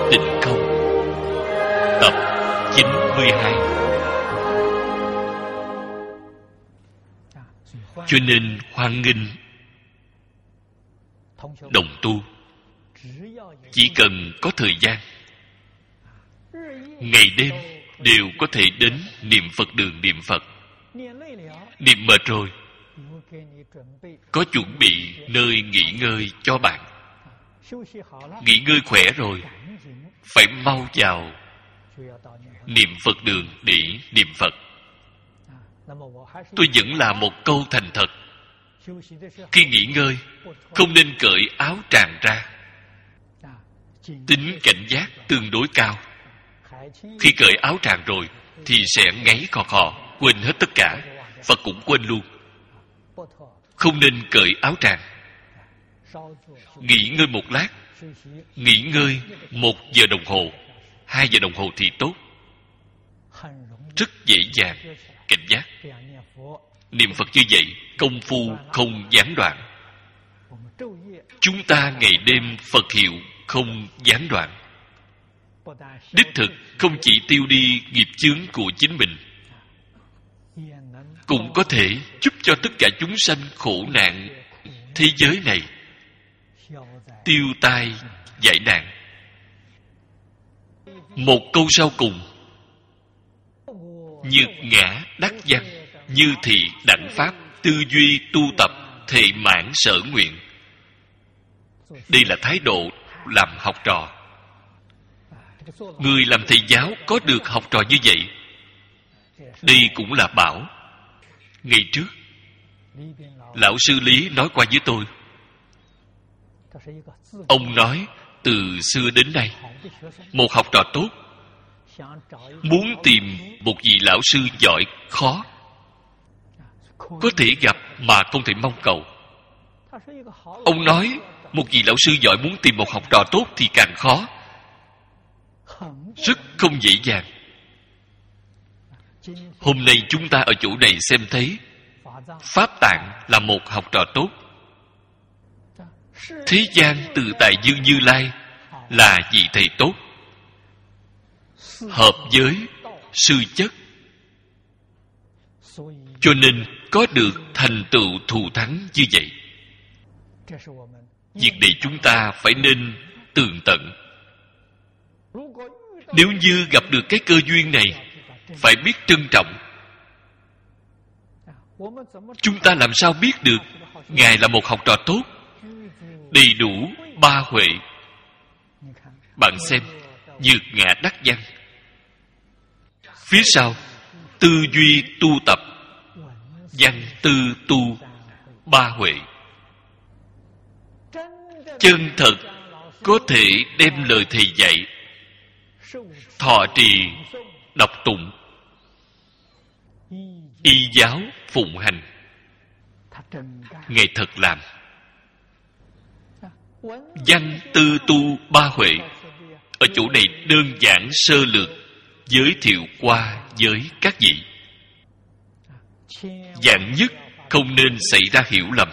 Tịnh Không. Tập 92. Cho nên hoan nghênh đồng tu, chỉ cần có thời gian, ngày đêm đều có thể đến niệm Phật đường niệm Phật. Niệm mệt rồi, có chuẩn bị nơi nghỉ ngơi cho bạn. Nghỉ ngơi khỏe rồi, phải mau vào niệm Phật đường để niệm Phật. Tôi vẫn là một câu thành thật. Khi nghỉ ngơi, không nên cởi áo tràng ra. Tính cảnh giác tương đối cao. Khi cởi áo tràng rồi thì sẽ ngáy khò khò, quên hết tất cả. Phật cũng quên luôn. Không nên cởi áo tràng. Nghỉ ngơi một lát, nghỉ ngơi 1 giờ đồng hồ, 2 giờ đồng hồ thì tốt. Rất dễ dàng cảnh giác. Niệm Phật như vậy, công phu không gián đoạn. Chúng ta ngày đêm Phật hiệu không gián đoạn. Đích thực không chỉ tiêu đi nghiệp chướng của chính mình, cũng có thể giúp cho tất cả chúng sanh khổ nạn thế giới này tiêu tai giải nạn. Một câu sau cùng: nhược ngã đắc văn, như thị đẳng pháp, tư duy tu tập, thệ mãn sở nguyện. Đây là thái độ làm học trò. Người làm thầy giáo có được học trò như vậy, đây cũng là bảo. Ngày trước, lão sư Lý nói qua với tôi. Ông nói từ xưa đến nay, một học trò tốt muốn tìm một vị lão sư giỏi khó. Có thể gặp mà không thể mong cầu. Ông nói một vị lão sư giỏi muốn tìm một học trò tốt thì càng khó, rất không dễ dàng. Hôm nay chúng ta ở chỗ này xem thấy Pháp Tạng là một học trò tốt. Thế gian Từ Tại Dương Như Lai là vị thầy tốt, hợp với sư chất, cho nên có được thành tựu thù thắng như vậy. Việc này chúng ta phải nên tường tận. Nếu như gặp được cái cơ duyên này, phải biết trân trọng. Chúng ta làm sao biết được Ngài là một học trò tốt, đầy đủ 3 huệ? Bạn xem, nhược ngã đắc văn, phía sau tư duy tu tập, văn tư tu 3 huệ. Chân thật có thể đem lời thầy dạy thọ trì, đọc tụng, y giáo phụng hành. Ngài thật làm. Văn tư tu 3 huệ ở chỗ này đơn giản sơ lược giới thiệu qua với các vị. Vạn nhất không nên xảy ra hiểu lầm.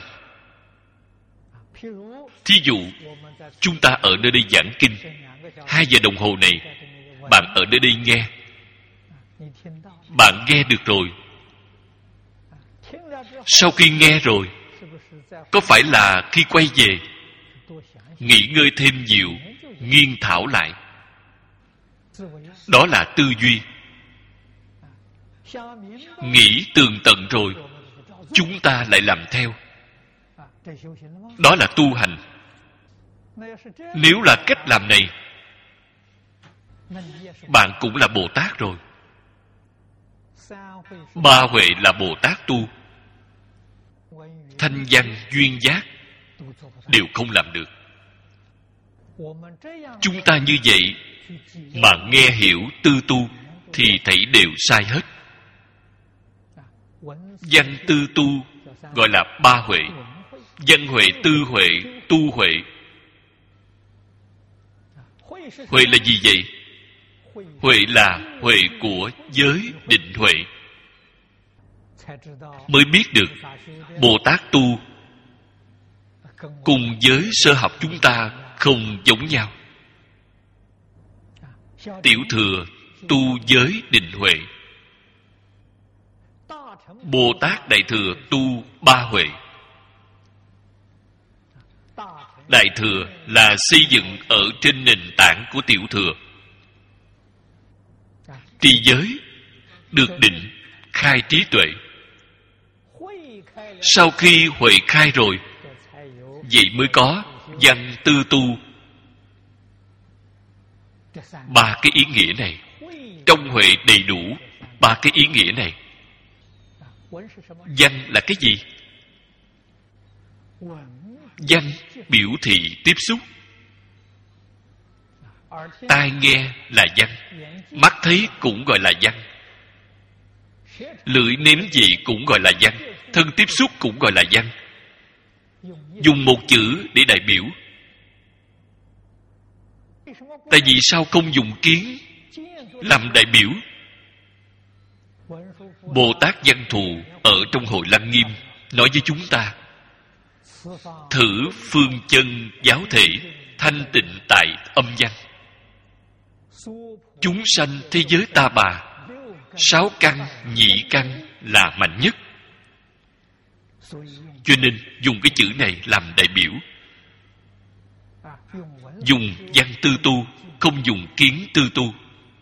Thí dụ chúng ta ở nơi đây giảng kinh 2 giờ đồng hồ này, bạn ở nơi đây nghe. Bạn nghe được rồi, sau khi nghe rồi, có phải là khi quay về nghỉ ngơi thêm nhiều, nghiên thảo lại? Đó là tư duy. Nghĩ tường tận rồi, chúng ta lại làm theo. Đó là tu hành. Nếu là cách làm này, bạn cũng là Bồ Tát rồi. 3 huệ là Bồ Tát tu. Thanh văn duyên giác đều không làm được. Chúng ta như vậy mà nghe hiểu tư tu thì thảy đều sai hết. Văn tư tu gọi là 3 huệ. Văn huệ, tư huệ, tu huệ. Huệ là gì vậy? Huệ là huệ của giới định huệ. Mới biết được Bồ Tát tu cùng với sơ học chúng ta không giống nhau. Tiểu thừa tu giới định huệ. Bồ Tát Đại Thừa tu ba huệ. Đại thừa là xây dựng ở trên nền tảng của tiểu thừa. Trì giới được định khai trí tuệ. Sau khi huệ khai rồi, vậy mới có văn tư tu. Ba cái ý nghĩa này, trong huệ đầy đủ ba cái ý nghĩa này. Văn là cái gì? Văn biểu thị tiếp xúc. Tai nghe là văn, mắt thấy cũng gọi là văn, lưỡi nếm vị cũng gọi là văn, thân tiếp xúc cũng gọi là văn. Dùng một chữ để đại biểu. Tại vì sao không dùng kiến làm đại biểu? Bồ Tát Văn Thù ở trong Hội Lăng Nghiêm nói với chúng ta: thử phương chân giáo thể, thanh tịnh tại âm văn. Chúng sanh thế giới ta bà, 6 căn nhị căn là mạnh nhất. Cho nên dùng cái chữ này làm đại biểu. Dùng văn tư tu, không dùng kiến tư tu,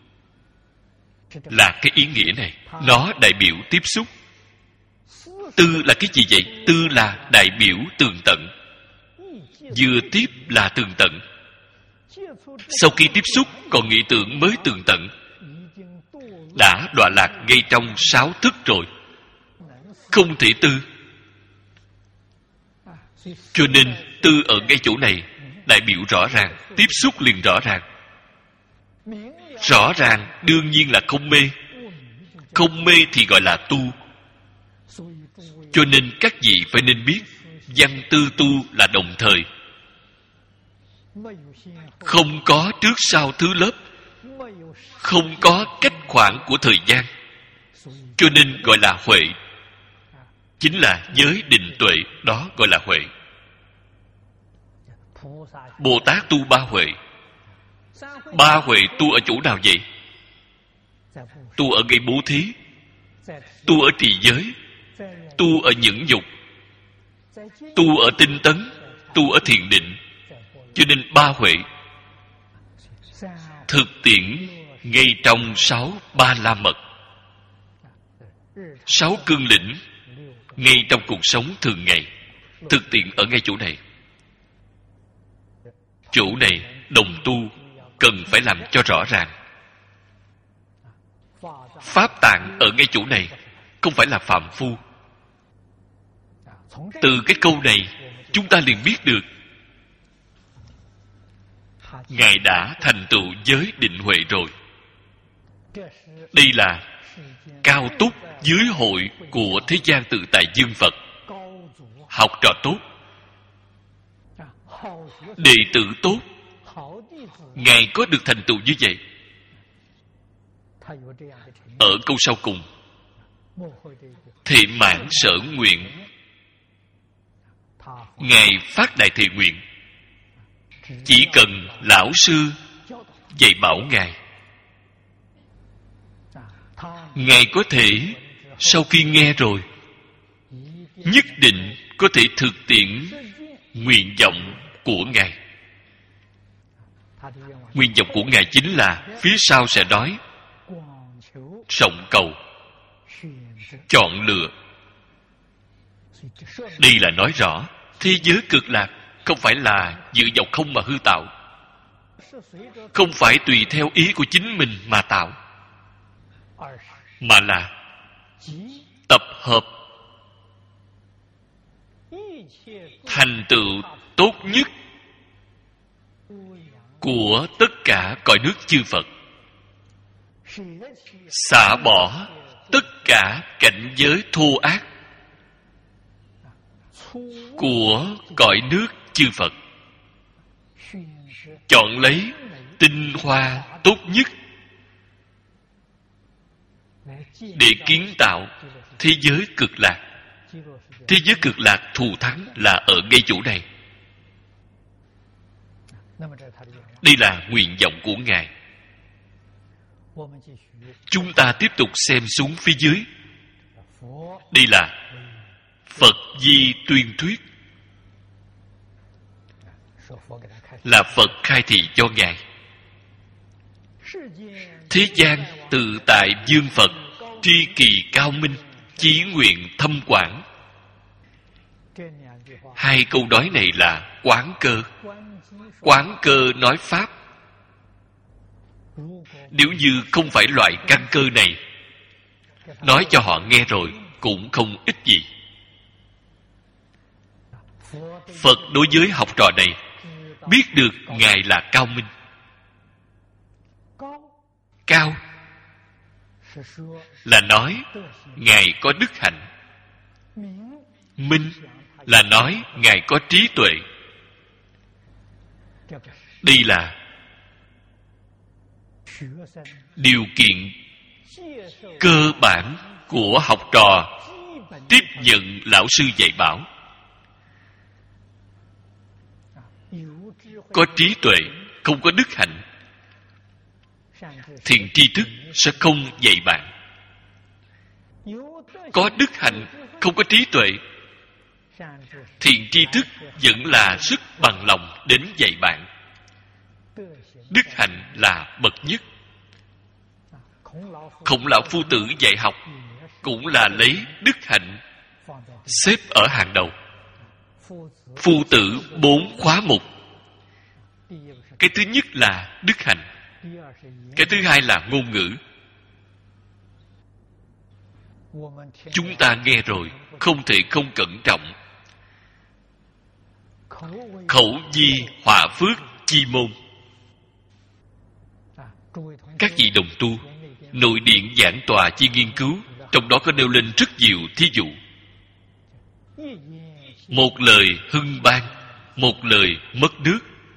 là cái ý nghĩa này. Nó đại biểu tiếp xúc. Tư là cái gì vậy? Tư là đại biểu tường tận. Vừa tiếp là tường tận. Sau khi tiếp xúc còn nghĩ tưởng mới tường tận. Đã đọa lạc ngay trong 6 thức rồi, không thể tư. Cho nên tư ở ngay chỗ này đại biểu rõ ràng, tiếp xúc liền rõ ràng. Rõ ràng đương nhiên là không mê. Không mê thì gọi là tu. Cho nên các vị phải nên biết, văn tư tu là đồng thời, không có trước sau thứ lớp, không có cách khoảng của thời gian. Cho nên gọi là huệ. Chính là giới định tuệ, đó gọi là huệ. Bồ Tát tu ba huệ. Ba huệ tu ở chỗ nào vậy? Tu ở ngay bố thí, tu ở trì giới, tu ở nhẫn dục, tu ở tinh tấn, tu ở thiền định. Cho nên ba huệ thực tiễn ngay trong 6 ba la mật, 6 cương lĩnh, ngay trong cuộc sống thường ngày, thực tiễn ở ngay chỗ này. Chỗ này đồng tu cần phải làm cho rõ ràng. Pháp tạng ở ngay chỗ này, không phải là phàm phu. Từ cái câu này chúng ta liền biết được Ngài đã thành tựu giới định huệ rồi. Đây là cao túc dưới hội của thế gian tự tại dương Phật. Học trò tốt, đệ tử tốt, Ngài có được thành tựu như vậy. Ở câu sau cùng, thệ mãn sở nguyện, Ngài phát đại thệ nguyện. Chỉ cần lão sư dạy bảo Ngài có thể sau khi nghe rồi nhất định có thể thực tiễn nguyện vọng của Ngài. Nguyện vọng của Ngài chính là phía sau sẽ nói rộng cầu, chọn lựa. Đây là nói rõ thế giới cực lạc không phải là dựa vào không mà hư tạo, không phải tùy theo ý của chính mình mà tạo, mà là tập hợp thành tựu tốt nhất của tất cả cõi nước chư Phật, xả bỏ tất cả cảnh giới thô ác của cõi nước chư Phật, chọn lấy tinh hoa tốt nhất để kiến tạo thế giới cực lạc. Thế giới cực lạc thù thắng là ở ngay chỗ này. Đây là nguyện vọng của Ngài. Chúng ta tiếp tục xem xuống phía dưới. Đây là Phật Di tuyên thuyết, là Phật khai thị cho Ngài. Thế gian tự tại dương Phật, tri kỳ cao minh, chí nguyện thâm quảng. Hai câu nói này là quán cơ. Quán cơ nói Pháp. Nếu như không phải loại căn cơ này, nói cho họ nghe rồi cũng không ích gì. Phật đối với học trò này biết được Ngài là cao minh. Cao là nói Ngài có đức hạnh. Minh là nói Ngài có trí tuệ. Đây là điều kiện cơ bản của học trò tiếp nhận lão sư dạy bảo. Có trí tuệ, không có đức hạnh, thiện tri thức sẽ không dạy bạn. Có đức hạnh, không có trí tuệ, thiện tri thức vẫn là sức bằng lòng đến dạy bạn. Đức hạnh là bậc nhất. Khổng lão phu tử dạy học cũng là lấy đức hạnh xếp ở hàng đầu. Phu tử 4 khóa mục. Cái thứ nhất là đức hạnh, cái thứ hai là ngôn ngữ. Chúng ta nghe rồi không thể không cẩn trọng. Khẩu di họa phước chi môn. Các vị đồng tu, nội điện giảng tòa chi nghiên cứu, trong đó có nêu lên rất nhiều thí dụ. Một lời hưng ban, một lời mất nước.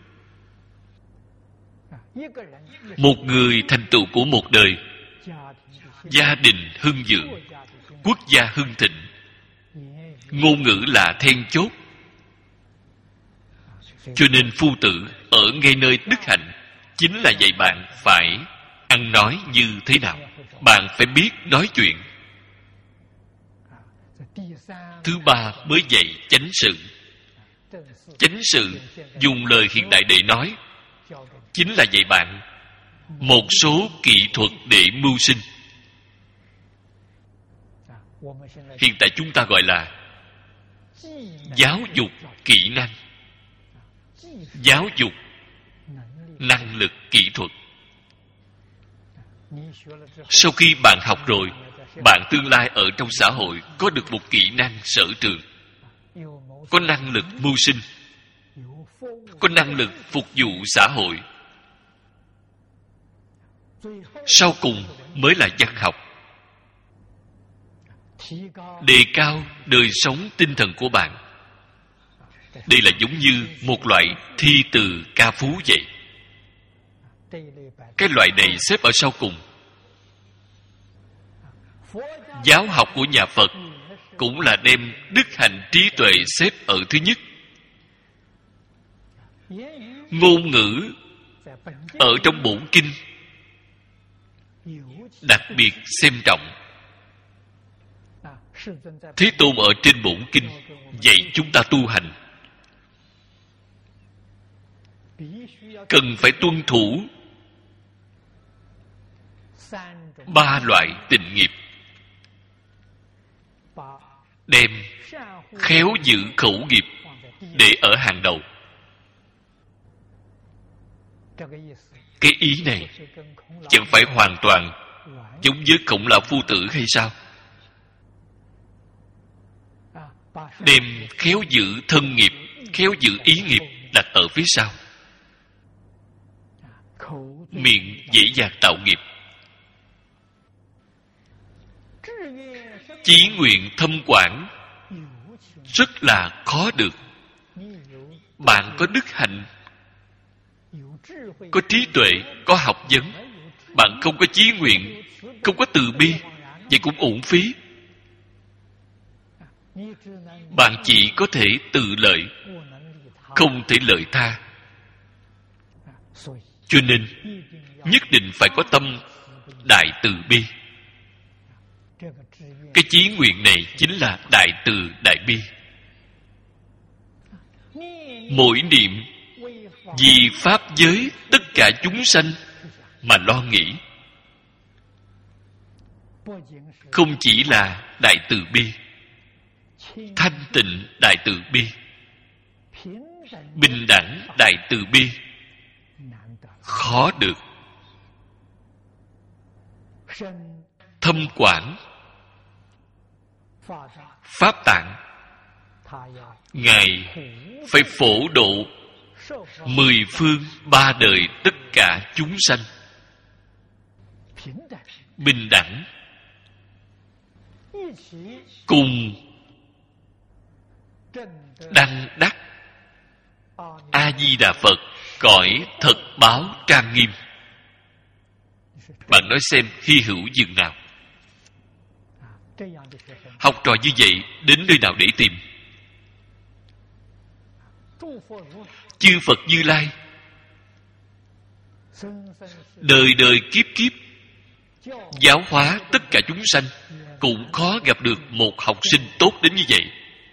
Một người thành tựu của một đời, gia đình hưng vượng, quốc gia hưng thịnh. Ngôn ngữ là then chốt. Cho nên phu tử ở ngay nơi đức hạnh chính là dạy bạn phải ăn nói như thế nào. Bạn phải biết nói chuyện. Thứ ba mới dạy chánh sự. Chánh sự dùng lời hiện đại để nói chính là dạy bạn một số kỹ thuật để mưu sinh. Hiện tại chúng ta gọi là giáo dục kỹ năng, giáo dục năng lực kỹ thuật. Sau khi bạn học rồi, bạn tương lai ở trong xã hội có được một kỹ năng sở trường, có năng lực mưu sinh, có năng lực phục vụ xã hội. Sau cùng mới là văn học, đề cao đời sống tinh thần của bạn. Đây là giống như một loại thi từ ca phú vậy. Cái loại này xếp ở sau cùng. Giáo học của nhà Phật cũng là đem đức hạnh trí tuệ xếp ở thứ nhất. Ngôn ngữ ở trong bổn kinh đặc biệt xem trọng. Thế Tôn ở trên bổn kinh dạy chúng ta tu hành cần phải tuân thủ 3 loại tịnh nghiệp, đem khéo giữ khẩu nghiệp để ở hàng đầu. Cái ý này chẳng phải hoàn toàn giống với Khổng lão phu tử hay sao? Đem khéo giữ thân nghiệp, khéo giữ ý nghiệp đặt ở phía sau. Miệng dễ dàng tạo nghiệp. Chí nguyện thâm quảng rất là khó được. Bạn có đức hạnh, có trí tuệ, có học vấn, bạn không có chí nguyện, không có từ bi, vậy cũng uổng phí. Bạn chỉ có thể tự lợi, không thể lợi tha. Cho nên nhất định phải có tâm đại từ bi. Cái chí nguyện này chính là đại từ đại bi. Mỗi niệm vì pháp giới tất cả chúng sanh mà lo nghĩ, không chỉ là đại từ bi, thanh tịnh đại từ bi, bình đẳng đại từ bi, khó được. Thâm quản pháp tạng, Ngài phải phổ độ 10 phương 3 đời tất cả chúng sanh, bình đẳng, cùng đăng đắc A Di Đà Phật cõi thật báo trang nghiêm. Bạn nói xem hy hữu dường nào? Học trò như vậy đến nơi nào để tìm? Chư Phật Như Lai đời đời kiếp kiếp giáo hóa tất cả chúng sanh, cũng khó gặp được một học sinh tốt đến như vậy.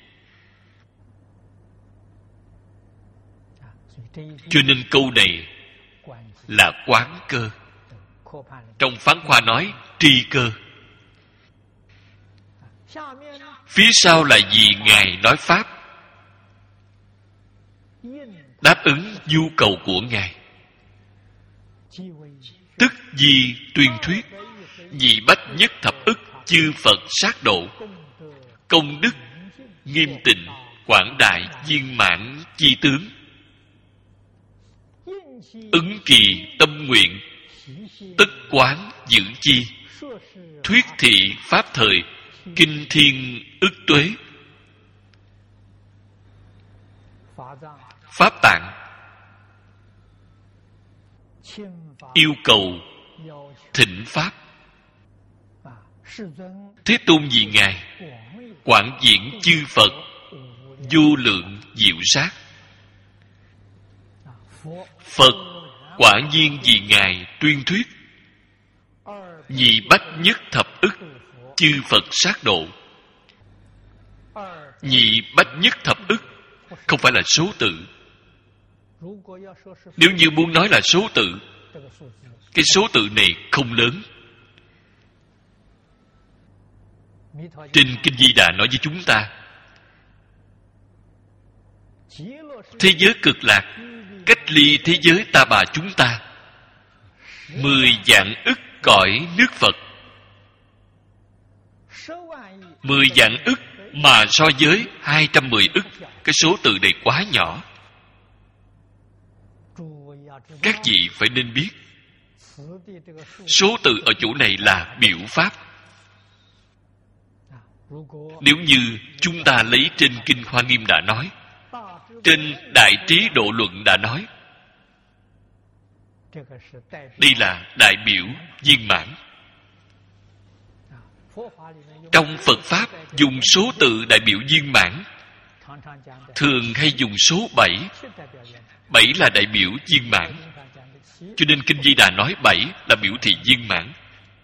Cho nên câu này là quán cơ. Trong Phán Khoa nói tri cơ. Phía sau là vì Ngài nói Pháp, đáp ứng nhu cầu của Ngài. Tức di tuyên thuyết, vì bách nhất thập ức chư Phật sát độ, công đức nghiêm tịnh quảng đại viên mãn chi tướng, ứng kỳ tâm nguyện, tất quán giữ chi, thuyết thị pháp thời, kinh thiên ức tuế. Pháp tạng yêu cầu thỉnh pháp. Thế Tôn vì Ngài quảng diễn chư Phật vô lượng diệu sát. Phật quả nhiên vì Ngài tuyên thuyết, vì bách nhất thập ức chư Phật sát độ. Nhị bách nhất thập ức không phải là số tự. Nếu như muốn nói là số tự, cái số tự này không lớn. Trên Kinh Di Đà nói với chúng ta, thế giới cực lạc cách ly thế giới ta bà chúng ta 10 vạn ức cõi nước Phật. 10 vạn ức mà so với 210 ức, cái số tự này quá nhỏ. Các vị phải nên biết, số tự ở chỗ này là biểu pháp. Nếu như chúng ta lấy trên Kinh Hoa Nghiêm đã nói, trên Đại Trí Độ Luận đã nói, đây là đại biểu viên mãn. Trong Phật Pháp dùng số tự đại biểu viên mãn, thường hay dùng số 7. 7 là đại biểu viên mãn. Cho nên Kinh Di Đà nói 7 là biểu thị viên mãn.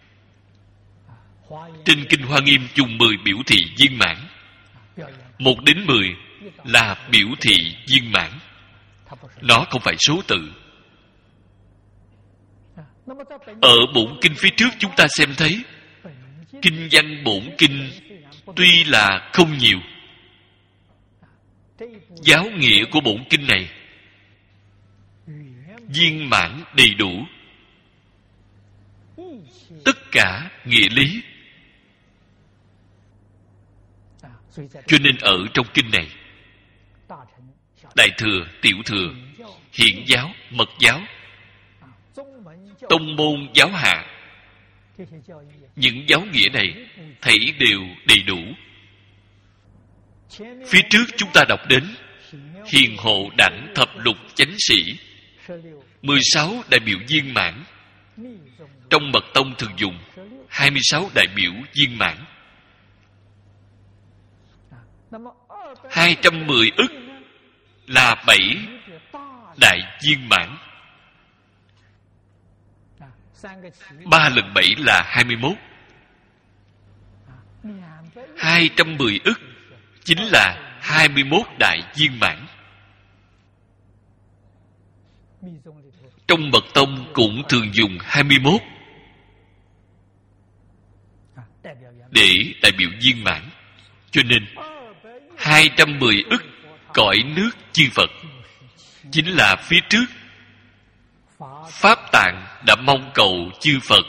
Trên Kinh Hoa Nghiêm dùng 10 biểu thị viên mãn. 1 đến 10 là biểu thị viên mãn. Nó không phải số tự. Ở bổn kinh phía trước chúng ta xem thấy, kinh văn bổn kinh tuy là không nhiều, giáo nghĩa của bổn kinh này viên mãn đầy đủ. Tất cả nghĩa lý. Cho nên ở trong kinh này, Đại Thừa, Tiểu Thừa, Hiện giáo, Mật giáo, tông môn giáo hạ, những giáo nghĩa này thảy đều đầy đủ. Phía trước chúng ta đọc đến hiền hộ đẳng thập lục chánh sĩ, 16 đại biểu viên mãn. Trong Mật tông thường dùng 26 đại biểu viên mãn. 210 ức là 7 đại viên mãn. 3 lần 7 là 21. 210 ức chính là 21 đại viên mãn. Trong Mật Tông cũng thường dùng 21 để đại biểu viên mãn. Cho nên 210 ức cõi nước chư Phật chính là phía trước Pháp Tạng đã mong cầu chư Phật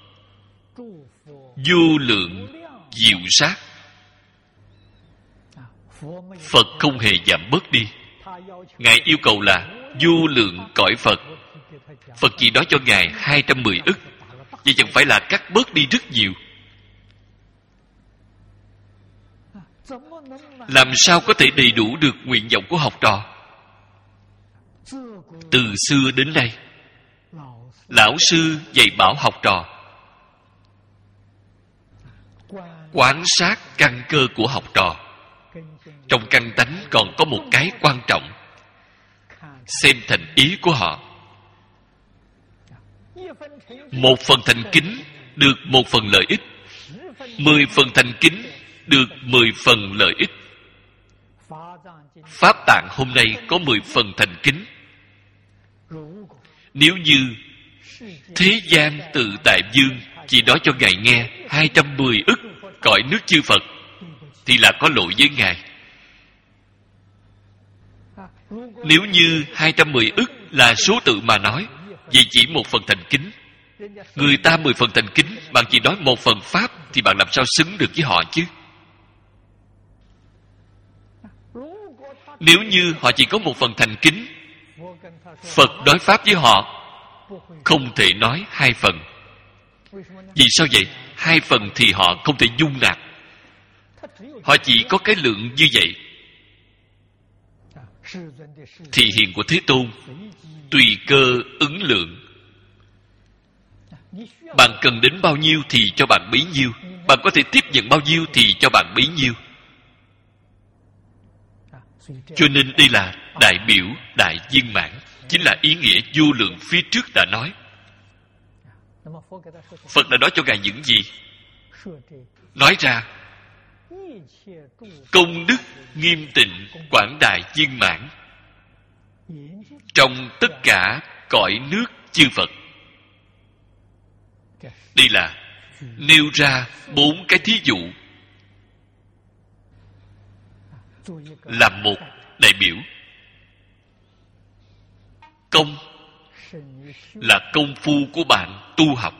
vô lượng diệu sát. Phật không hề giảm bớt đi. Ngài yêu cầu là vô lượng cõi Phật. Phật chỉ nói cho Ngài 210 ức. Vậy chẳng phải là cắt bớt đi rất nhiều. Làm sao có thể đầy đủ được nguyện vọng của học trò? Từ xưa đến nay, lão sư dạy bảo học trò quán sát căn cơ của học trò. Trong căn tánh còn có một cái quan trọng, xem thành ý của họ. 1 phần thành kính được 1 phần lợi ích, 10 phần thành kính được 10 phần lợi ích. Pháp Tạng hôm nay có 10 phần thành kính. Nếu như thế gian tự tại dương chỉ nói cho Ngài nghe 210 ức cõi nước chư Phật, thì là có lỗi với Ngài. Nếu như 210 ức là số tự mà nói, vậy chỉ 1 phần thành kính. Người ta 10 phần thành kính, bạn chỉ nói 1 phần Pháp, thì bạn làm sao xứng được với họ chứ? Nếu như họ chỉ có 1 phần thành kính, Phật nói Pháp với họ không thể nói 2 phần. Vì sao vậy? 2 phần thì họ không thể dung nạp. Họ chỉ có cái lượng như vậy. Thị hiện của Thế Tôn tùy cơ ứng lượng. Bạn cần đến bao nhiêu thì cho bạn bấy nhiêu. Bạn có thể tiếp nhận bao nhiêu thì cho bạn bấy nhiêu. Cho nên đây là đại biểu đại viên mãn, chính là ý nghĩa vô lượng phía trước đã nói. Phật đã nói cho Ngài những gì? Nói ra công đức nghiêm tịnh quảng đại viên mãn trong tất cả cõi nước chư Phật. Đây là nêu ra 4 cái thí dụ, làm một đại biểu. Công là công phu của bạn tu học.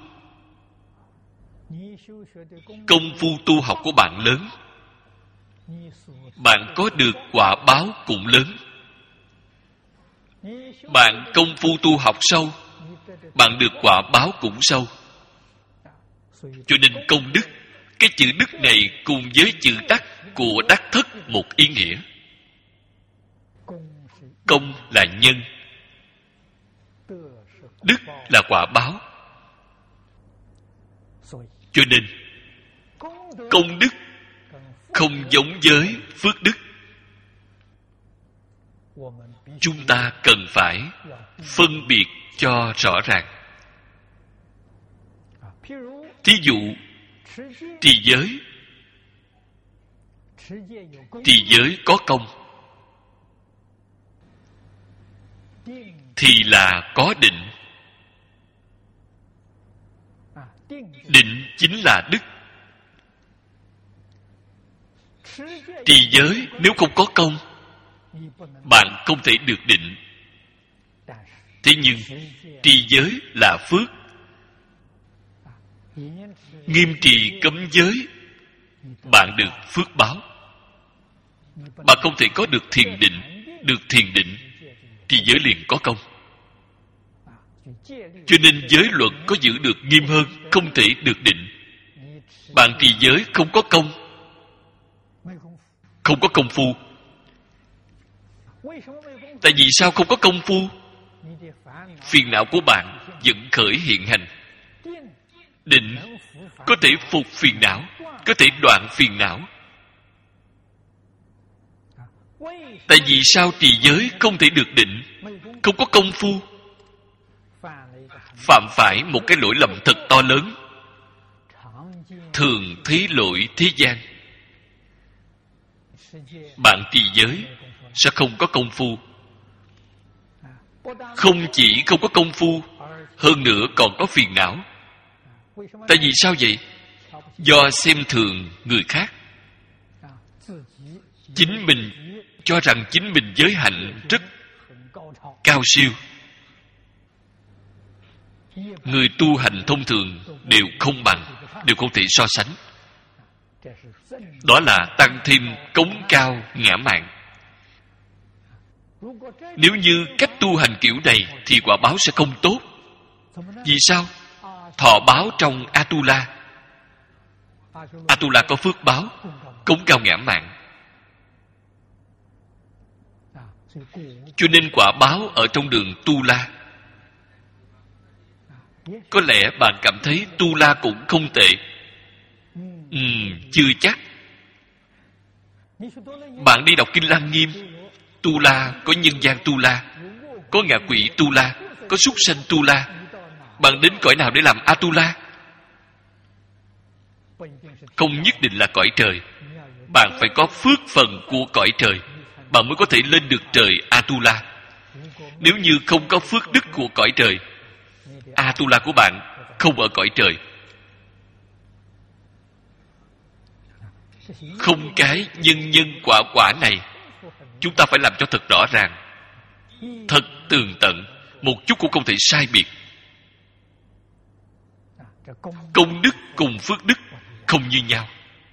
Công phu tu học của bạn lớn, bạn có được quả báo cũng lớn. Bạn công phu tu học sâu, bạn được quả báo cũng sâu. Cho nên công đức, cái chữ đức này cùng với chữ đắc của đắc thất một ý nghĩa. Công là nhân, đức là quả báo. Cho nên công đức không giống với phước đức. Chúng ta cần phải phân biệt cho rõ ràng. Thí dụ trì giới. Trì giới có công thì là có định. Định chính là đức. Trì giới nếu không có công, bạn không thể được định. Thế nhưng trì giới là phước. Nghiêm trì cấm giới, bạn được phước báo. Bạn không thể có được thiền định. Được thiền định, trì giới liền có công. Cho nên giới luật có giữ được nghiêm hơn, không thể được định. Bạn trì giới không có công, không có công phu. Tại vì sao không có công phu? Phiền não của bạn vẫn khởi hiện hành. Định có thể phục phiền não, có thể đoạn phiền não. Tại vì sao trì giới không thể được định? Không có công phu. phạm phải một cái lỗi lầm thật to lớn. Thường thấy lỗi thế gian. Bạn trì giới sẽ không có công phu. Không chỉ không có công phu, hơn nữa còn có phiền não. Tại vì sao vậy? Do xem thường người khác. Chính mình cho rằng chính mình giới hạnh rất cao siêu. Người tu hành thông thường đều không bằng, đều không thể so sánh. Đó là tăng thêm cống cao ngã mạn. Nếu như cách tu hành kiểu này thì quả báo sẽ không tốt. Vì sao? Thọ báo trong Atula. Atula có phước báo, cống cao ngã mạn. Cho nên quả báo ở trong đường Tu La. Có lẽ bạn cảm thấy Tu La cũng không tệ. Chưa chắc. Bạn đi đọc Kinh Lăng Nghiêm, Tu La có nhân gian Tu La, có ngạ quỷ Tu La, có súc sanh Tu La. Bạn đến cõi nào để làm Atula? Không nhất định là cõi trời. Bạn phải có phước phần của cõi trời, bạn mới có thể lên được trời Atula. Nếu như không có phước đức của cõi trời, Atula của bạn không ở cõi trời. Không cái nhân quả quả này, chúng ta phải làm cho thật rõ ràng, thật tường tận, một chút cũng không thể sai biệt. Công đức cùng phước đức không như nhau.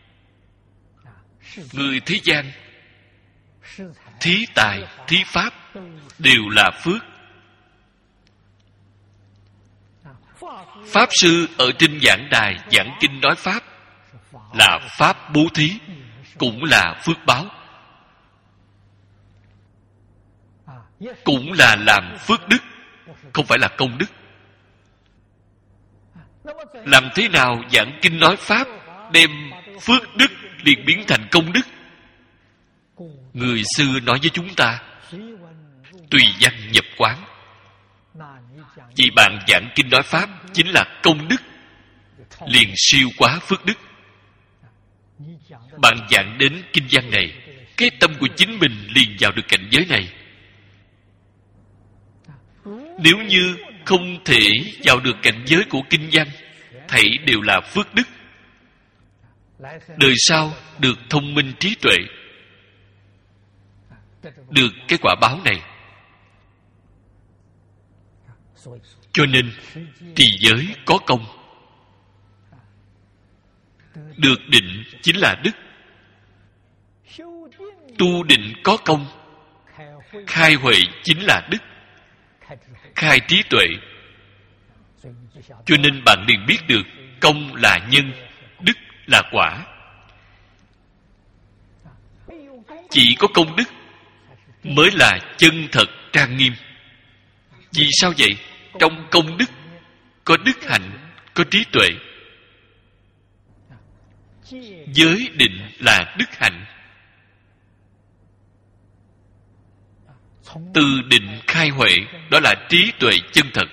Người thế gian thí tài, thí pháp đều là phước. Pháp sư ở trên giảng đài giảng kinh nói pháp là pháp bố thí, cũng là phước báo, cũng là làm phước đức, không phải là công đức. Làm thế nào giảng kinh nói pháp đem phước đức liền biến thành công đức? Người xưa nói với chúng ta, tùy văn nhập quán. Vì bạn giảng kinh nói pháp chính là công đức, liền siêu quá phước đức. Bạn giảng đến kinh văn này, cái tâm của chính mình liền vào được cảnh giới này. Nếu như không thể vào được cảnh giới của kinh văn, thảy đều là phước đức. Đời sau được thông minh trí tuệ, được cái quả báo này. Cho nên trì giới có công, được định chính là đức. Tu định có công, khai huệ chính là đức, khai trí tuệ. Cho nên bạn liền biết được công là nhân, đức là quả. Chỉ có công đức mới là chân thật trang nghiêm. Vì sao vậy? Trong công đức có đức hạnh, có trí tuệ. Giới định là đức hạnh. Từ định khai huệ, đó là trí tuệ chân thật.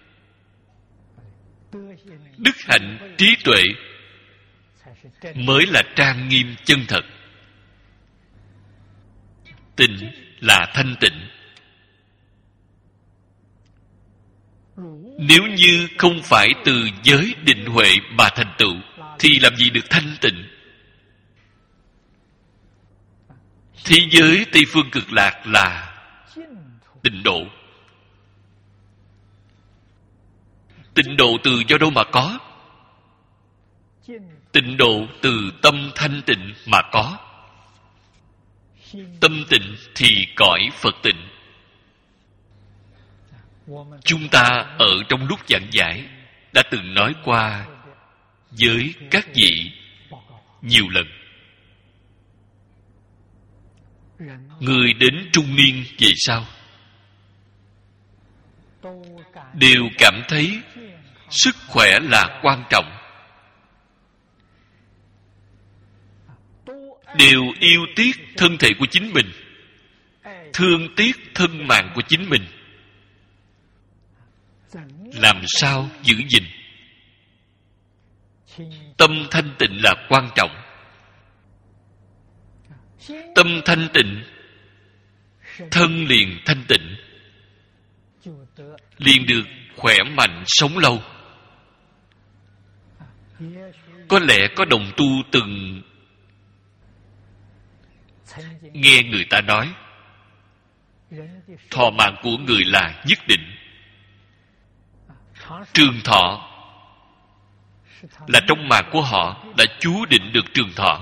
Đức hạnh, trí tuệ mới là trang nghiêm chân thật. Tịnh là thanh tịnh. Nếu như không phải từ giới định huệ mà thành tựu, thì làm gì được thanh tịnh? Thế giới Tây Phương Cực Lạc là tịnh độ. Tịnh độ từ do đâu mà có? Tịnh độ từ tâm thanh tịnh mà có. Tâm tịnh thì cõi Phật tịnh. Chúng ta ở trong lúc giảng giải đã từng nói qua với các vị nhiều lần. Người đến trung niên về sau đều cảm thấy sức khỏe là quan trọng, đều yêu tiếc thân thể của chính mình, thương tiếc thân mạng của chính mình. làm sao giữ gìn. Tâm thanh tịnh là quan trọng. Tâm thanh tịnh, thân liền thanh tịnh, liền được khỏe mạnh sống lâu. Có lẽ có đồng tu từng nghe người ta nói thọ mạng của người là nhất định. Trường thọ là trong mạng của họ đã chú định được trường thọ.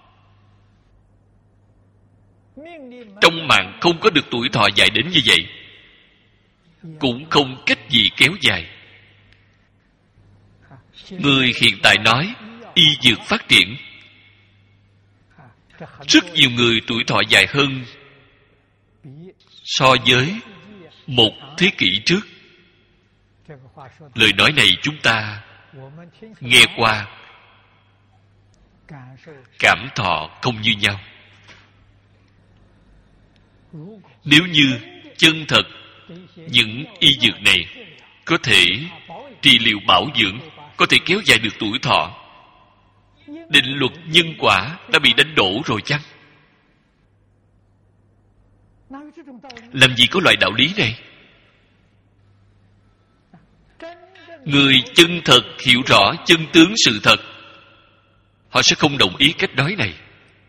Trong mạng không có được tuổi thọ dài đến như vậy, cũng không cách gì kéo dài. Người hiện tại nói y dược phát triển, rất nhiều người tuổi thọ dài hơn so với một thế kỷ trước. Lời nói này chúng ta nghe qua, cảm thọ không như nhau. Nếu như chân thật những y dược này có thể trị liệu bảo dưỡng, có thể kéo dài được tuổi thọ, định luật nhân quả đã bị đánh đổ rồi chăng? Làm gì có loại đạo lý này? Người chân thật hiểu rõ chân tướng sự thật, họ sẽ không đồng ý cách nói này.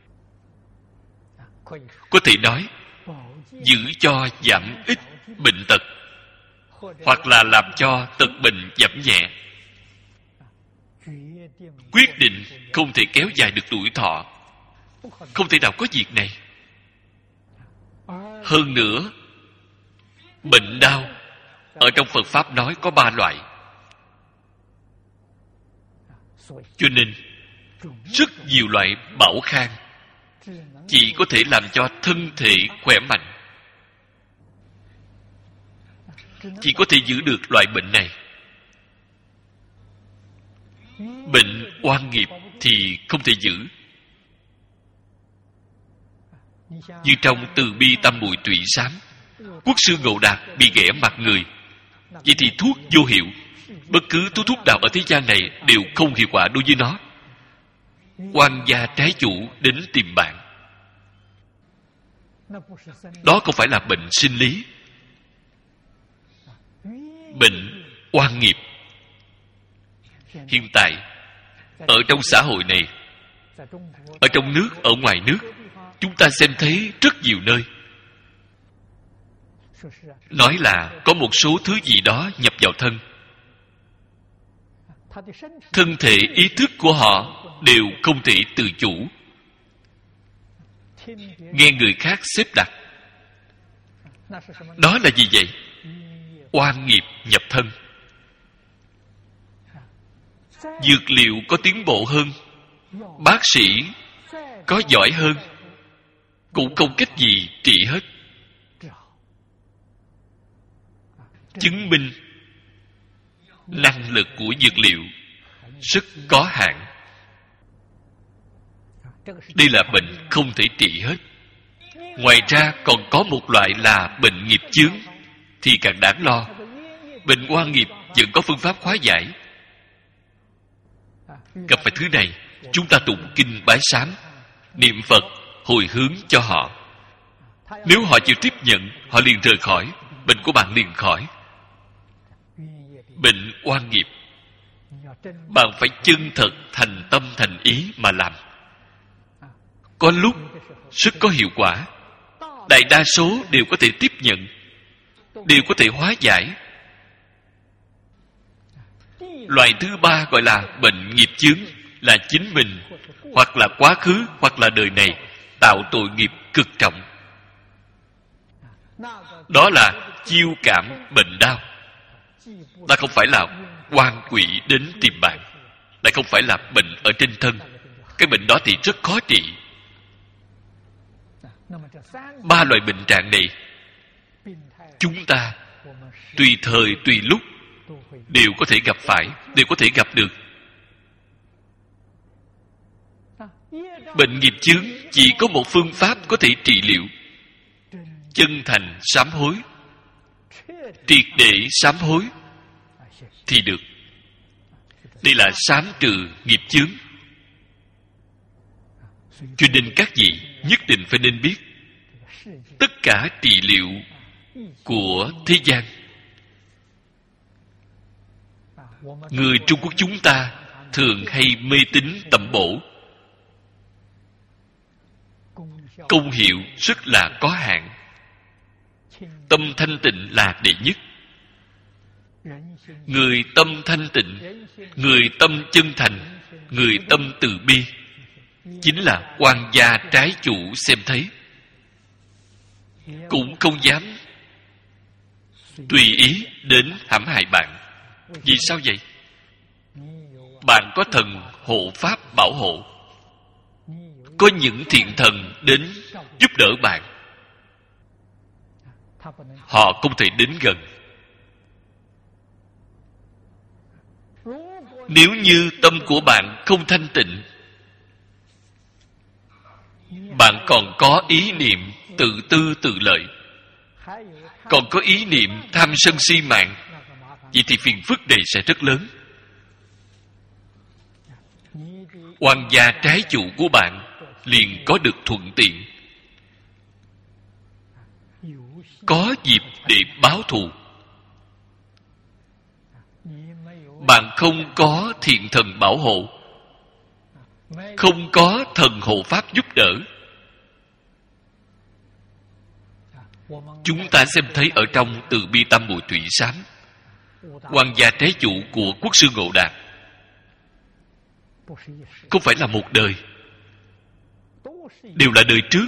Có thể nói giữ cho giảm ít bệnh tật, hoặc là làm cho tật bệnh giảm nhẹ. Quyết định không thể kéo dài được tuổi thọ. Không thể nào có việc này. Hơn nữa, bệnh đau ở trong Phật Pháp nói có 3 loại. Cho nên rất nhiều loại bảo khang chỉ có thể làm cho thân thể khỏe mạnh, chỉ có thể giữ được loại bệnh này. Bệnh oan nghiệp thì không thể giữ. Như trong Từ Bi Tam Muội Tụy Sám, Quốc sư Ngộ Đạt bị ghẻ mặt người. Vậy thì thuốc vô hiệu. Bất cứ thuốc nào ở thế gian này đều không hiệu quả đối với nó. Oan gia trái chủ đến tìm bạn. Đó không phải là bệnh sinh lý, bệnh oan nghiệp. Hiện tại ở trong xã hội này, ở trong nước, ở ngoài nước, chúng ta xem thấy rất nhiều nơi nói là có một số thứ gì đó nhập vào thân. Thân thể, ý thức của họ đều không thể tự chủ. Nghe người khác xếp đặt. Đó là gì vậy? Oan nghiệp nhập thân. Dược liệu có tiến bộ hơn, bác sĩ có giỏi hơn, cũng không cách gì trị hết. Chứng minh năng lực của dược liệu rất có hạn. Đây là bệnh không thể trị hết. Ngoài ra còn có một loại là bệnh nghiệp chướng, thì càng đáng lo. Bệnh oan nghiệp vẫn có phương pháp hóa giải. Gặp phải thứ này, chúng ta tụng kinh bái sám, niệm Phật, hồi hướng cho họ. Nếu họ chịu tiếp nhận, họ liền rời khỏi, bệnh của bạn liền khỏi. Bệnh oan nghiệp, bạn phải chân thật, thành tâm, thành ý mà làm. Có lúc rất có hiệu quả. Đại đa số đều có thể tiếp nhận, đều có thể hóa giải. Loại thứ 3 gọi là bệnh nghiệp chướng, là chính mình hoặc là quá khứ hoặc là đời này tạo tội nghiệp cực trọng. Đó là chiêu cảm bệnh đau. Đó không phải là oan quỷ đến tìm bạn, lại không phải là bệnh ở trên thân. Cái bệnh đó thì rất khó trị. 3 loại bệnh trạng này, chúng ta tùy thời tùy lúc đều có thể gặp phải, đều có thể gặp được. Bệnh nghiệp chướng chỉ có một phương pháp có thể trị liệu: chân thành sám hối, triệt để sám hối, thì được. Đây là sám trừ nghiệp chướng. Cho nên các vị nhất định phải nên biết, tất cả trị liệu của thế gian, người Trung Quốc chúng ta thường hay mê tín tầm bổ, công hiệu rất là có hạn. Tâm thanh tịnh là đệ nhất. Người tâm thanh tịnh, người tâm chân thành, người tâm từ bi, chính là quan gia trái chủ xem thấy, cũng không dám tùy ý đến hãm hại bạn. Vì sao vậy? Bạn có thần hộ pháp bảo hộ, có những thiện thần đến giúp đỡ bạn, họ không thể đến gần. Nếu như tâm của bạn không thanh tịnh, bạn còn có ý niệm tự tư tự lợi, còn có ý niệm tham sân si mạng, vậy thì phiền phức này sẽ rất lớn. Oan gia trái chủ của bạn liền có được thuận tiện, có dịp để báo thù. Bạn không có thiện thần bảo hộ, không có thần hộ pháp giúp đỡ. Chúng ta xem thấy ở trong Từ Bi Tam Muội Thủy Sám, quan gia trái chủ của Quốc sư Ngộ Đạt không phải là một đời, đều là đời trước.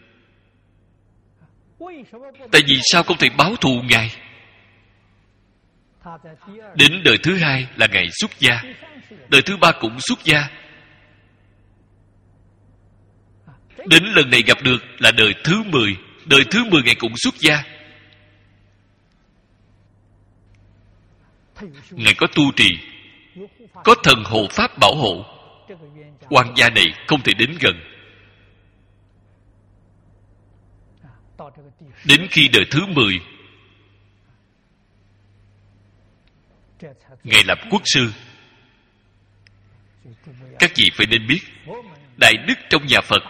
Tại vì sao không thể báo thù Ngài? Đến đời thứ hai là Ngài xuất gia, đời thứ ba cũng xuất gia, đến lần này gặp được là đời thứ 10, đời thứ 10 Ngài cũng xuất gia. Ngài có tu trì, có thần hộ pháp bảo hộ, quan gia này không thể đến gần. Đến khi đời thứ 10, Ngài làm quốc sư. Các vị phải nên biết, đại đức trong nhà Phật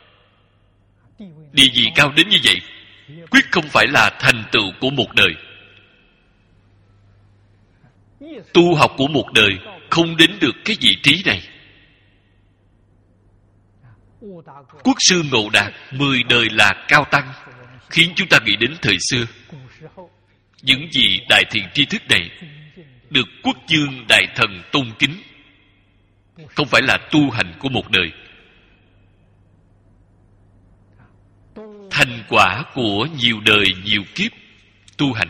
địa vị cao đến như vậy, quyết không phải là thành tựu của một đời. Tu học của một đời không đến được cái vị trí này. Quốc sư Ngộ Đạt 10 đời là cao tăng, khiến chúng ta nghĩ đến thời xưa. Những vị đại thiện tri thức này được quốc vương đại thần tôn kính, không phải là tu hành của một đời. Thành quả của nhiều đời nhiều kiếp tu hành.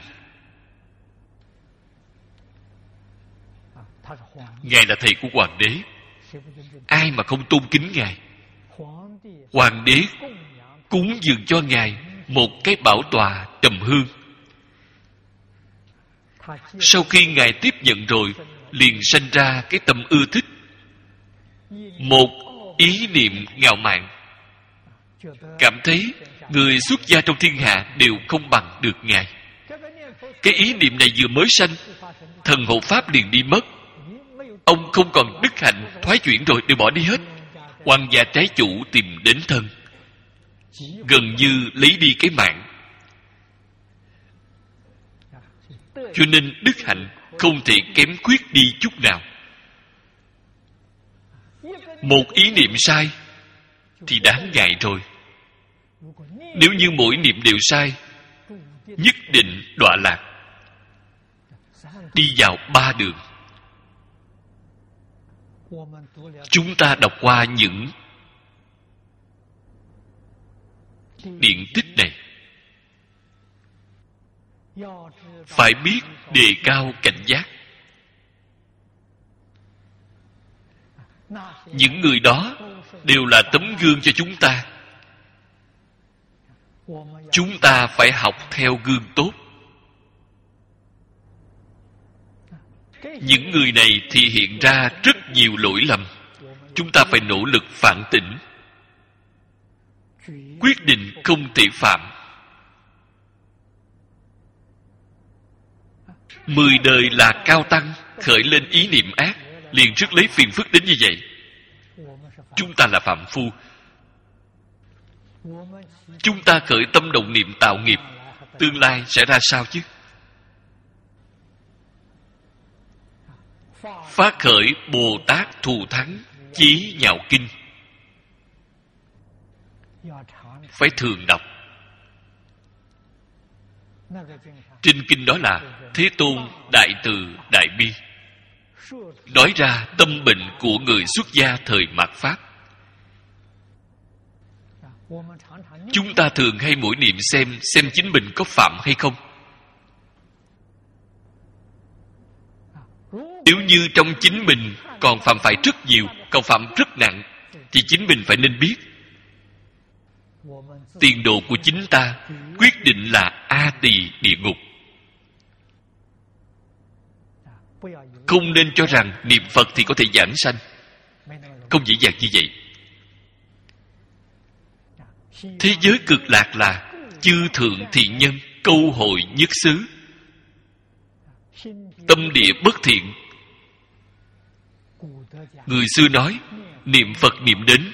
Ngài là thầy của hoàng đế, ai mà không tôn kính Ngài? Hoàng đế cúng dường cho Ngài một cái bảo tọa trầm hương. Sau khi Ngài tiếp nhận rồi, liền sanh ra cái tâm ưa thích, một ý niệm ngạo mạn, cảm thấy người xuất gia trong thiên hạ đều không bằng được Ngài. Cái ý niệm này vừa mới sanh, thần hộ pháp liền đi mất. Ông không còn đức hạnh, thoái chuyển rồi, đều bỏ đi hết. Quan gia trái chủ tìm đến thân, gần như lấy đi cái mạng. Cho nên đức hạnh không thể kém khuyết đi chút nào. Một ý niệm sai thì đáng ngại rồi. Nếu như mỗi niệm đều sai, nhất định đọa lạc, đi vào 3 đường. Chúng ta đọc qua những điển tích này, phải biết đề cao cảnh giác. Những người đó đều là tấm gương cho chúng ta. Chúng ta phải học theo gương tốt. Những người này thì hiện ra rất nhiều lỗi lầm, chúng ta phải nỗ lực phản tỉnh, quyết định không thể phạm. 10 đời là cao tăng khởi lên ý niệm ác, liền rước lấy phiền phức đến như vậy. Chúng ta là phạm phu. Chúng ta khởi tâm động niệm tạo nghiệp, tương lai sẽ ra sao chứ? Phát khởi Bồ Tát thù thắng chí nhạo kinh, phải thường đọc. Trên kinh đó là Thế Tôn đại từ đại bi, nói ra tâm bệnh của người xuất gia thời mạt Pháp. Chúng ta thường hay mỗi niệm xem chính mình có phạm hay không. Nếu như trong chính mình còn phạm phải rất nhiều, còn phạm rất nặng, thì chính mình phải nên biết tiền đồ của chính ta quyết định là A Tỳ địa ngục. Không nên cho rằng niệm Phật thì có thể giảng sanh. Không dễ dàng như vậy. Thế giới cực lạc là chư thượng thiện nhân câu hội nhất xứ. Tâm địa bất thiện. Người xưa nói, niệm Phật niệm đến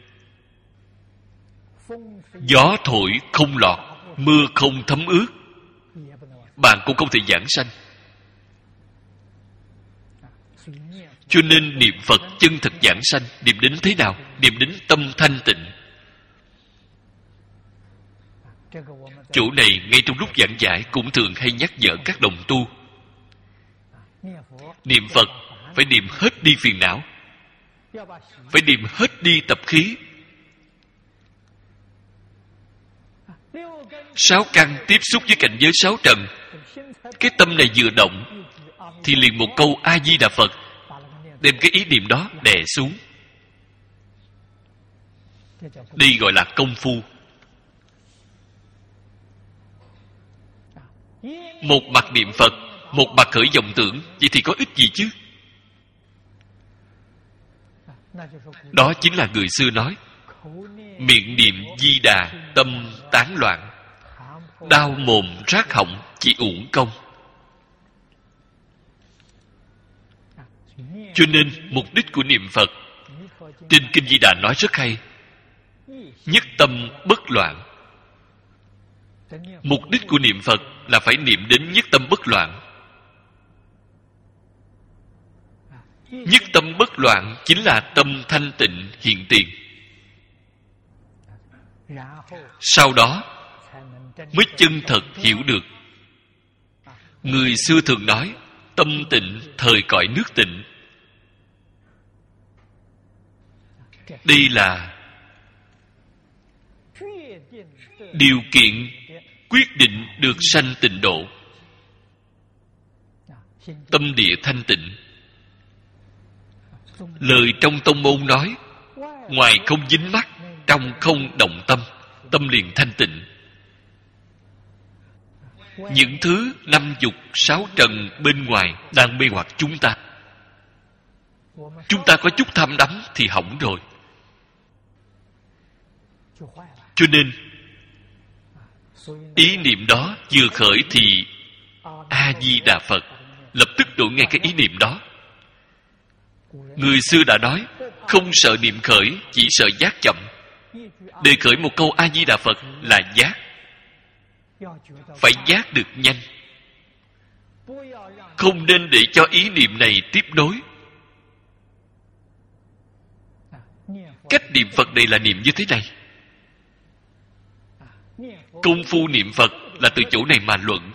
gió thổi không lọt, mưa không thấm ướt, bạn cũng không thể giảng sanh. Cho nên niệm Phật chân thật giảng sanh, niệm đến thế nào? Niệm đến tâm thanh tịnh. Chỗ này ngay trong lúc giảng giải cũng thường hay nhắc nhở các đồng tu. Niệm Phật phải niệm hết đi phiền não, phải niệm hết đi tập khí. 6 căn tiếp xúc với cảnh giới 6 trần, cái tâm này vừa động thì liền một câu A Di Đà Phật, đem cái ý niệm đó đè xuống. Đây gọi là công phu. Một mặt niệm Phật, một mặt khởi vọng tưởng, vậy thì có ích gì chứ? Đó chính là người xưa nói, miệng niệm Di Đà tâm tán loạn, đau mồm rát họng chỉ uổng công. Cho nên mục đích của niệm Phật trên Kinh Di Đà nói rất hay: nhất tâm bất loạn. Mục đích của niệm Phật là phải niệm đến nhất tâm bất loạn. Nhất tâm bất loạn chính là tâm thanh tịnh hiện tiền. Sau đó mới chân thật hiểu được. Người xưa thường nói tâm tịnh thời cõi nước tịnh. Đây là điều kiện quyết định được sanh tịnh độ. Tâm địa thanh tịnh. Lời trong tông môn nói, ngoài không dính mắc, trong không động tâm, tâm liền thanh tịnh. Những thứ 5 dục 6 trần bên ngoài đang mê hoặc chúng ta. Chúng ta có chút tham đắm thì hỏng rồi. Cho nên ý niệm đó vừa khởi thì A Di Đà Phật, lập tức đổi ngay cái ý niệm đó. Người xưa đã nói, không sợ niệm khởi, chỉ sợ giác chậm. Đề khởi một câu A Di Đà Phật là giác. Phải giác được nhanh, không nên để cho ý niệm này tiếp nối. Cách niệm Phật này là niệm như thế này. Công phu niệm Phật là từ chỗ này mà luận.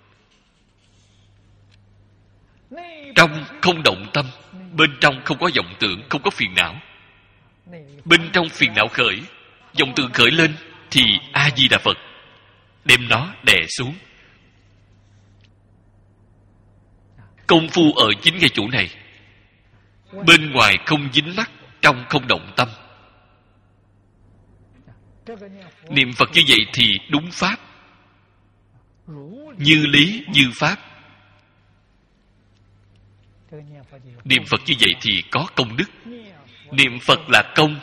Trong không động tâm, bên trong không có vọng tưởng, không có phiền não. Bên trong phiền não khởi, vọng tưởng khởi lên thì A Di Đà Phật, đem nó đè xuống. Công phu ở chính ngay chỗ này. Bên ngoài không dính mắc, trong không động tâm. Niệm Phật như vậy thì đúng pháp, như lý như pháp. Niệm Phật như vậy thì có công đức. Niệm Phật là công,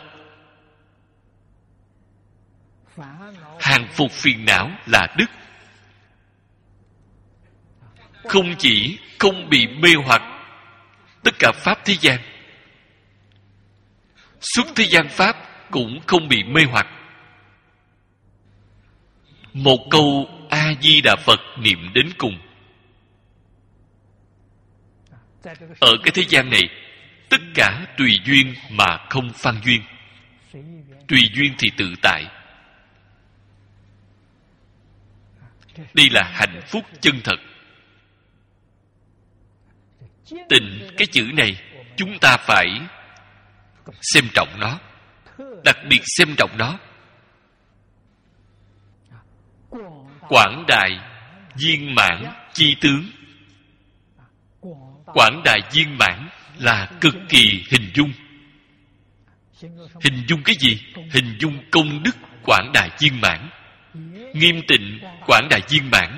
hàng phục phiền não là đức. không chỉ không bị mê hoặc tất cả pháp thế gian, xuất thế gian pháp cũng không bị mê hoặc. Một câu A Di Đà Phật niệm đến cùng. Ở cái thế gian này, tất cả tùy duyên mà không phan duyên. Tùy duyên thì tự tại. Đây là hạnh phúc chân thật. Tịnh, cái chữ này chúng ta phải xem trọng nó, đặc biệt xem trọng nó. Quảng đại viên mãn chi tướng. Quảng đại viên mãn là cực kỳ hình dung. Hình dung cái gì? Hình dung công đức quảng đại viên mãn. Nghiêm tịnh quảng đại viên mãn.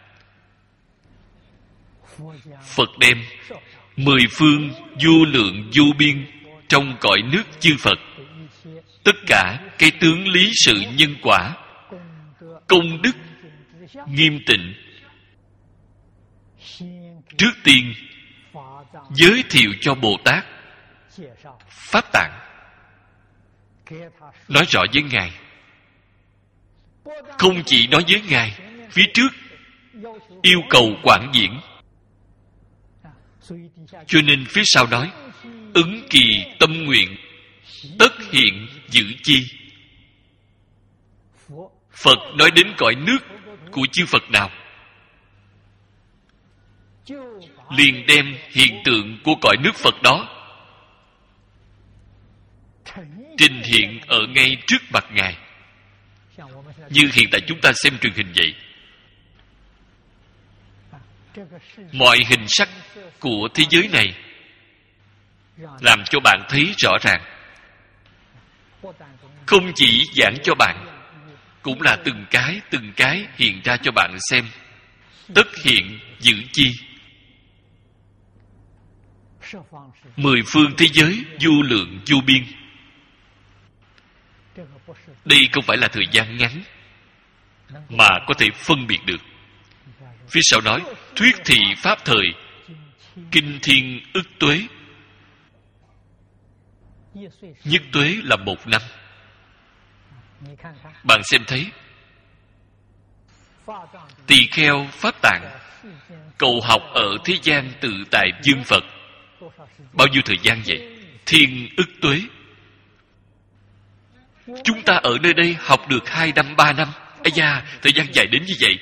Phật đem 10 phương vô lượng vô biên trong cõi nước chư Phật, tất cả cái tướng lý sự nhân quả, công đức nghiêm tịnh, trước tiên giới thiệu cho Bồ Tát Pháp Tạng, nói rõ với Ngài. Không chỉ nói với Ngài, phía trước yêu cầu quảng diễn. Cho nên phía sau nói ứng kỳ tâm nguyện tất hiện giữ chi. Phật nói đến cõi nước của chư Phật nào, liền đem hiện tượng của cõi nước Phật đó trình hiện ở ngay trước mặt Ngài. Như hiện tại chúng ta xem truyền hình vậy, mọi hình sắc của thế giới này làm cho bạn thấy rõ ràng. Không chỉ giảng cho bạn, cũng là từng cái hiện ra cho bạn xem. Tất hiện giữ chi. 10 phương thế giới vô lượng vô biên. Đây không phải là thời gian ngắn mà có thể phân biệt được. Phía sau nói thuyết thị pháp thời, kinh thiên ức tuế. Nhất tuế là 1 năm. Bạn xem thấy tỳ kheo Pháp Tạng cầu học ở thế gian tự tại dương Phật bao nhiêu thời gian vậy? Thiên ức tuế. Chúng ta ở nơi đây học được 2 năm 3 năm. Ây da, thời gian dài đến như vậy.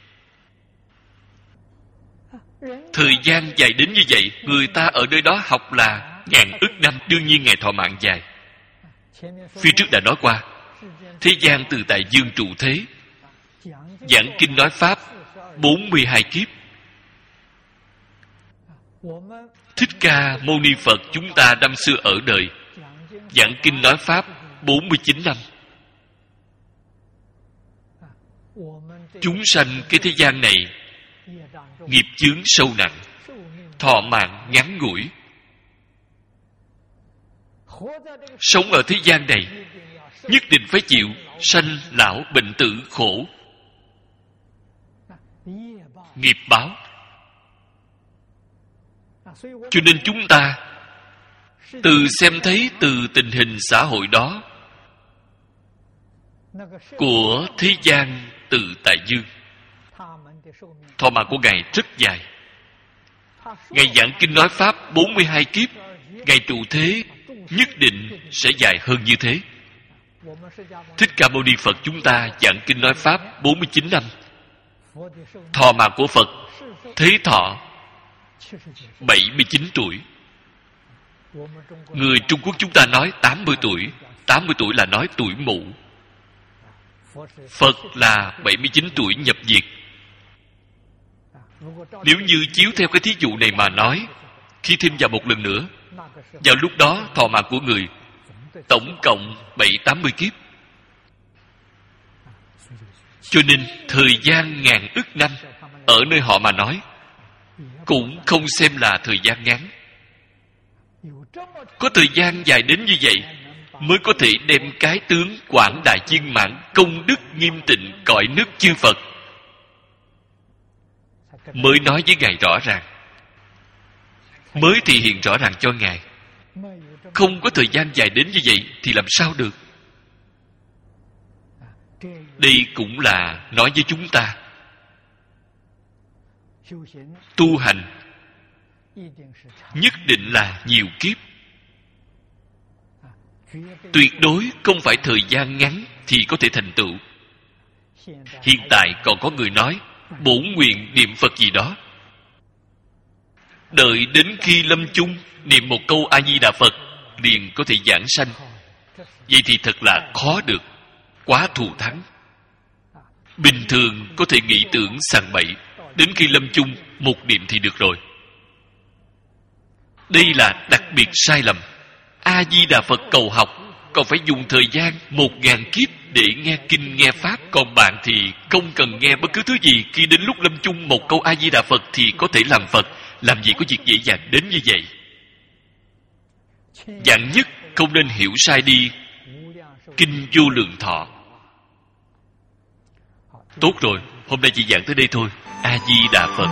Thời gian dài đến như vậy, người ta ở nơi đó học là ngàn ức năm. Đương nhiên Ngài thọ mạng dài. Phía trước đã nói qua, thế gian từ tại dương trụ thế, giảng kinh nói pháp 42 kiếp. Thích Ca Mâu Ni Phật chúng ta năm xưa ở đời, giảng kinh nói pháp 49 năm. Chúng sanh cái thế gian này nghiệp chướng sâu nặng, thọ mạng ngắn ngủi. Sống ở thế gian này nhất định phải chịu sanh lão bệnh tử khổ, nghiệp báo. Cho nên chúng ta từ xem thấy từ tình hình xã hội đó của thế gian tự tại dương, thọ mạng của Ngài rất dài. Ngài giảng kinh nói pháp 42 kiếp, Ngài trụ thế nhất định sẽ dài hơn như thế. Thích Ca Mâu Ni Phật chúng ta giảng kinh nói pháp 49 năm. Thọ mạng của Phật thế thọ 79 tuổi. Người Trung Quốc chúng ta nói 80 tuổi. 80 tuổi là nói tuổi mụ. Phật là 79 tuổi nhập diệt. Nếu như chiếu theo cái thí dụ này mà nói, khi thêm vào một lần nữa, vào lúc đó thọ mạng của người tổng cộng 70-80 kiếp. Cho nên thời gian ngàn ức năm ở nơi họ mà nói cũng không xem là thời gian ngắn. Có thời gian dài đến như vậy mới có thể đem cái tướng quảng đại viên mãn công đức nghiêm tịnh cõi nước chư Phật mới nói với Ngài rõ ràng, mới thể hiện rõ ràng cho Ngài. Không có thời gian dài đến như vậy thì làm sao được? Đây cũng là nói với chúng ta, tu hành nhất định là nhiều kiếp, tuyệt đối không phải thời gian ngắn thì có thể thành tựu. Hiện tại còn có người nói bổn nguyện niệm Phật gì đó, đợi đến khi lâm chung niệm một câu A Di Đà Phật liền có thể giảng sanh. Vậy thì thật là khó được, quá thù thắng. Bình thường có thể nghĩ tưởng sằng bậy, đến khi lâm chung một niệm thì được rồi. Đây là đặc biệt sai lầm. A Di Đà Phật cầu học còn phải dùng thời gian 1000 kiếp để nghe kinh nghe pháp. Còn bạn thì không cần nghe bất cứ thứ gì, khi đến lúc lâm chung một câu A Di Đà Phật thì có thể làm Phật. Làm gì có việc dễ dàng đến như vậy. Dạng nhất không nên hiểu sai đi kinh Vô Lượng Thọ. Tốt rồi, hôm nay chỉ giảng tới đây thôi. A Di Đà Phật.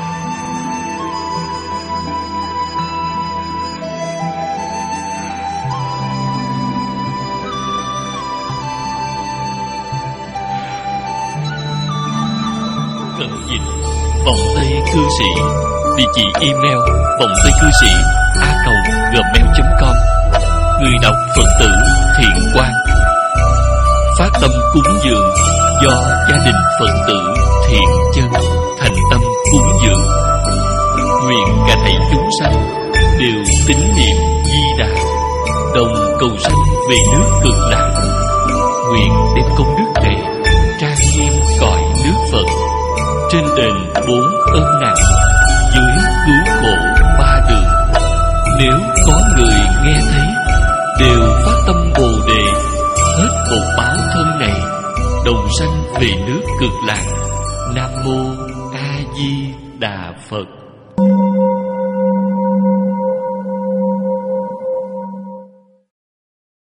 Cẩn dịch Vọng Tây Cư Sĩ. Địa chỉ email vongtaycư sĩ@gmail.com. Người đọc Phật tử Thiện Quang. Phát tâm cúng dường do gia đình Phật tử Thiện Chân thành tâm cúng dường. Nguyện cả thảy chúng sanh đều tín niệm Di Đà, đồng cầu sanh về nước Cực Lạc. Nguyện đem công đức này trang nghiêm cõi nước Phật, trên đền 4 ân nặng, dưới cứu khổ 3 đường. Nếu có người nghe thấy đều phát tâm Bồ Đề, hết bột báo thân này, đồng sanh về nước Cực Lạc. Nam mô A Di Đà Phật.